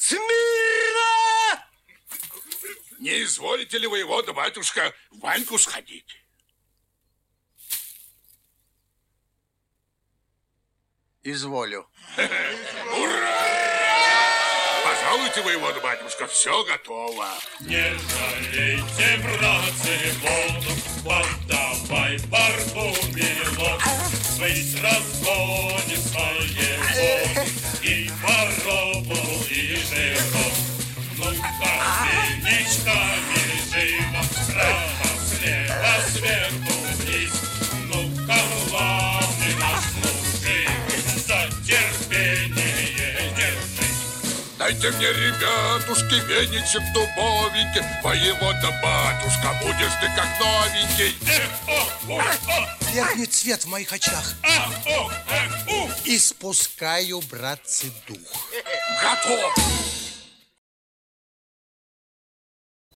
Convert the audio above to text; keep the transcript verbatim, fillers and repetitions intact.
Смирно! Не изволите ли воевода, батюшка, в баньку сходить? Изволю. Ура! Пожалуйте, воевода, батюшка, все готово. Не жалейте, братцы, воду, подавай Парфумилов. Быть разгонится его и попробовал, и жиров. Ну-ка, веничками живо, справа, слева, сверху, вниз. Ну-ка, главный наш мужик, за терпение держи. Дайте мне, ребятушки, веничек дубовенький. Воевода, батюшка, будешь ты как новенький. Эх, ох, ох, ох. Верхний цвет в моих очах. Ах, ох, эх, ух. Испускаю, братцы, дух. Готов.